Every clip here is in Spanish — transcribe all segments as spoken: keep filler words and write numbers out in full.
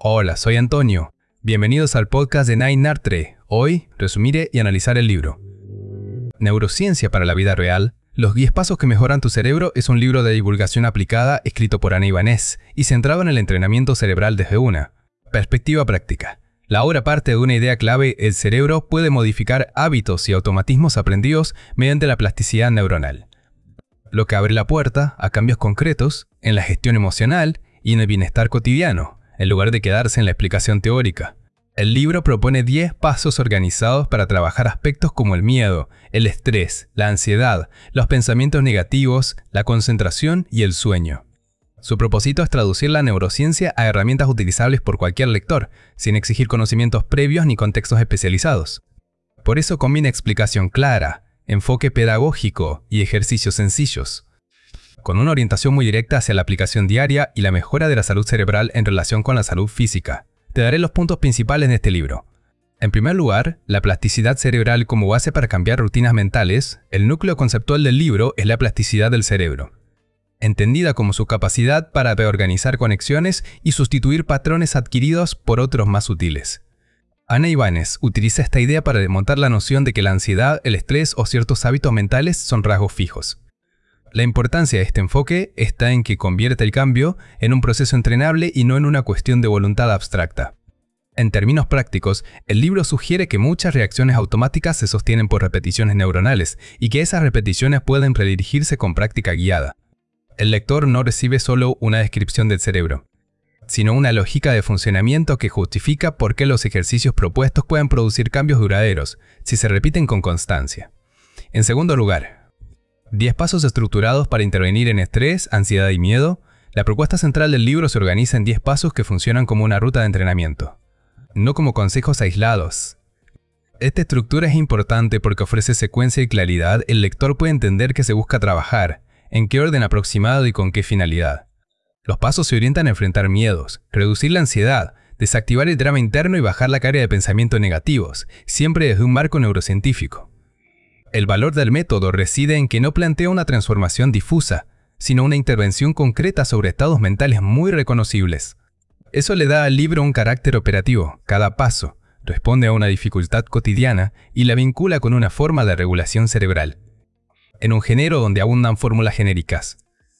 Hola, soy Antonio. Bienvenidos al podcast de Nine Nartre. Hoy resumiré y analizar el libro Neurociencia para la vida real. Los diez pasos que mejoran tu cerebro es un libro de divulgación aplicada escrito por Ana Ibáñez y centrado en el entrenamiento cerebral desde una perspectiva práctica. La obra parte de una idea clave: el cerebro puede modificar hábitos y automatismos aprendidos mediante la plasticidad neuronal, lo que abre la puerta a cambios concretos en la gestión emocional y en el bienestar cotidiano, en lugar de quedarse en la explicación teórica. El libro propone diez pasos organizados para trabajar aspectos como el miedo, el estrés, la ansiedad, los pensamientos negativos, la concentración y el sueño. Su propósito es traducir la neurociencia a herramientas utilizables por cualquier lector, sin exigir conocimientos previos ni contextos especializados. Por eso combina explicación clara, enfoque pedagógico y ejercicios sencillos, con una orientación muy directa hacia la aplicación diaria y la mejora de la salud cerebral en relación con la salud física. Te daré los puntos principales de este libro. En primer lugar, la plasticidad cerebral como base para cambiar rutinas mentales. El núcleo conceptual del libro es la plasticidad del cerebro, entendida como su capacidad para reorganizar conexiones y sustituir patrones adquiridos por otros más sutiles. Ana Ibáñez utiliza esta idea para desmontar la noción de que la ansiedad, el estrés o ciertos hábitos mentales son rasgos fijos. La importancia de este enfoque está en que convierte el cambio en un proceso entrenable y no en una cuestión de voluntad abstracta. En términos prácticos, el libro sugiere que muchas reacciones automáticas se sostienen por repeticiones neuronales y que esas repeticiones pueden redirigirse con práctica guiada. El lector no recibe solo una descripción del cerebro, sino una lógica de funcionamiento que justifica por qué los ejercicios propuestos pueden producir cambios duraderos si se repiten con constancia. En segundo lugar, diez pasos estructurados para intervenir en estrés, ansiedad y miedo. La propuesta central del libro se organiza en diez pasos que funcionan como una ruta de entrenamiento, no como consejos aislados. Esta estructura es importante porque ofrece secuencia y claridad. El lector puede entender qué se busca trabajar, en qué orden aproximado y con qué finalidad. Los pasos se orientan a enfrentar miedos, reducir la ansiedad, desactivar el drama interno y bajar la carga de pensamientos negativos, siempre desde un marco neurocientífico. El valor del método reside en que no plantea una transformación difusa, sino una intervención concreta sobre estados mentales muy reconocibles. Eso le da al libro un carácter operativo. Cada paso responde a una dificultad cotidiana y la vincula con una forma de regulación cerebral, en un género donde abundan fórmulas genéricas.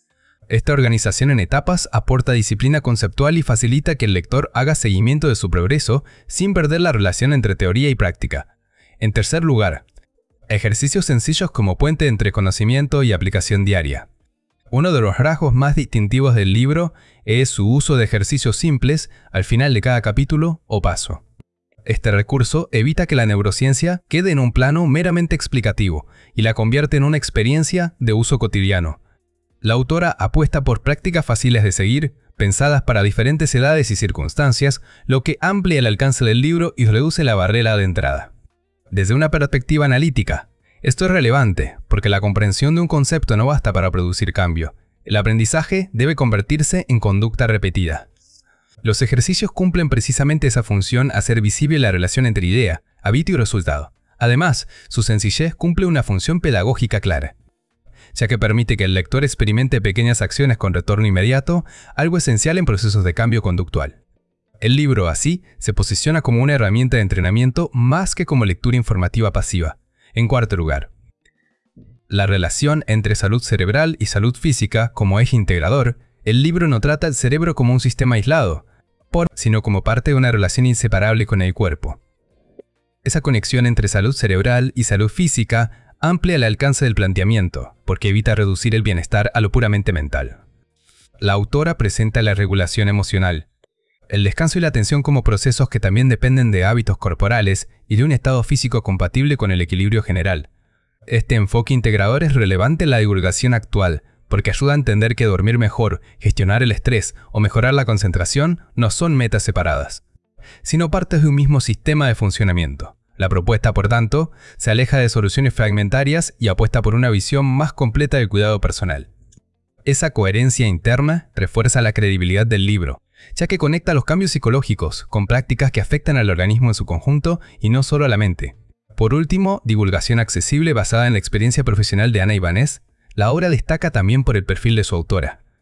Esta organización en etapas aporta disciplina conceptual y facilita que el lector haga seguimiento de su progreso sin perder la relación entre teoría y práctica. En tercer lugar, ejercicios sencillos como puente entre conocimiento y aplicación diaria. Uno de los rasgos más distintivos del libro es su uso de ejercicios simples al final de cada capítulo o paso. Este recurso evita que la neurociencia quede en un plano meramente explicativo y la convierte en una experiencia de uso cotidiano. La autora apuesta por prácticas fáciles de seguir, pensadas para diferentes edades y circunstancias, lo que amplía el alcance del libro y reduce la barrera de entrada. Desde una perspectiva analítica, esto es relevante porque la comprensión de un concepto no basta para producir cambio. El aprendizaje debe convertirse en conducta repetida. Los ejercicios cumplen precisamente esa función: hacer visible la relación entre idea, hábito y resultado. Además, su sencillez cumple una función pedagógica clara, ya que permite que el lector experimente pequeñas acciones con retorno inmediato, algo esencial en procesos de cambio conductual. El libro, así, se posiciona como una herramienta de entrenamiento más que como lectura informativa pasiva. En cuarto lugar, la relación entre salud cerebral y salud física como eje integrador. El libro no trata el cerebro como un sistema aislado, por, sino como parte de una relación inseparable con el cuerpo. Esa conexión entre salud cerebral y salud física amplía el alcance del planteamiento, porque evita reducir el bienestar a lo puramente mental. La autora presenta la regulación emocional, el descanso y la atención como procesos que también dependen de hábitos corporales y de un estado físico compatible con el equilibrio general. Este enfoque integrador es relevante en la divulgación actual, porque ayuda a entender que dormir mejor, gestionar el estrés o mejorar la concentración no son metas separadas, sino partes de un mismo sistema de funcionamiento. La propuesta, por tanto, se aleja de soluciones fragmentarias y apuesta por una visión más completa del cuidado personal. Esa coherencia interna refuerza la credibilidad del libro, ya que conecta los cambios psicológicos con prácticas que afectan al organismo en su conjunto y no solo a la mente. Por último, divulgación accesible basada en la experiencia profesional de Ana Ibáñez. La obra destaca también por el perfil de su autora.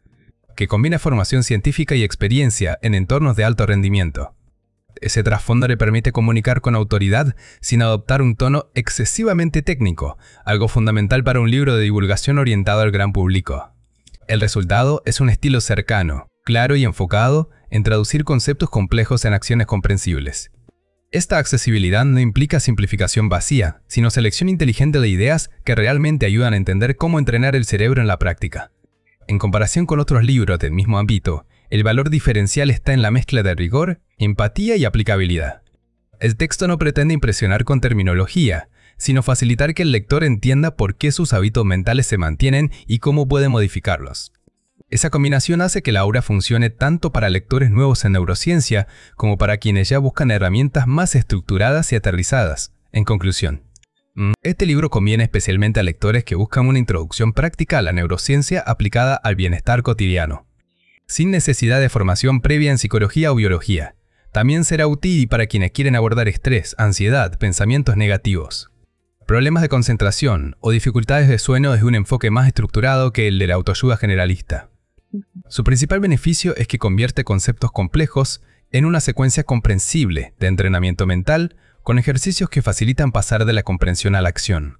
que combina formación científica y experiencia en entornos de alto rendimiento. Ese trasfondo le permite comunicar con autoridad sin adoptar un tono excesivamente técnico, algo fundamental para un libro de divulgación orientado al gran público. El resultado es un estilo cercano, claro y enfocado en traducir conceptos complejos en acciones comprensibles. Esta accesibilidad no implica simplificación vacía, sino selección inteligente de ideas que realmente ayudan a entender cómo entrenar el cerebro en la práctica. En comparación con otros libros del mismo ámbito, el valor diferencial está en la mezcla de rigor, empatía y aplicabilidad. El texto no pretende impresionar con terminología, sino facilitar que el lector entienda por qué sus hábitos mentales se mantienen y cómo puede modificarlos. Esa combinación hace que la obra funcione tanto para lectores nuevos en neurociencia como para quienes ya buscan herramientas más estructuradas y aterrizadas. En conclusión, este libro conviene especialmente a lectores que buscan una introducción práctica a la neurociencia aplicada al bienestar cotidiano, sin necesidad de formación previa en psicología o biología. También será útil para quienes quieren abordar estrés, ansiedad, pensamientos negativos, problemas de concentración o dificultades de sueño desde un enfoque más estructurado que el de la autoayuda generalista. Su principal beneficio es que convierte conceptos complejos en una secuencia comprensible de entrenamiento mental con ejercicios que facilitan pasar de la comprensión a la acción.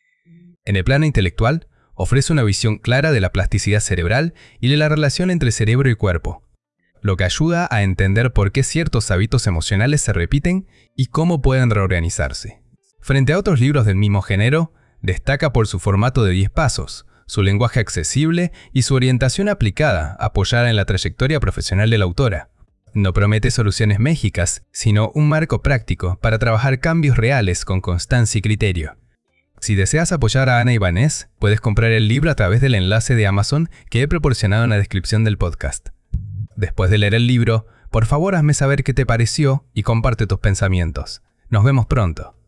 En el plano intelectual, ofrece una visión clara de la plasticidad cerebral y de la relación entre cerebro y cuerpo, lo que ayuda a entender por qué ciertos hábitos emocionales se repiten y cómo pueden reorganizarse. Frente a otros libros del mismo género, destaca por su formato de diez pasos, su lenguaje accesible y su orientación aplicada, apoyada en la trayectoria profesional de la autora. No promete soluciones mágicas, sino un marco práctico para trabajar cambios reales con constancia y criterio. Si deseas apoyar a Ana Ibáñez, puedes comprar el libro a través del enlace de Amazon que he proporcionado en la descripción del podcast. Después de leer el libro, por favor hazme saber qué te pareció y comparte tus pensamientos. Nos vemos pronto.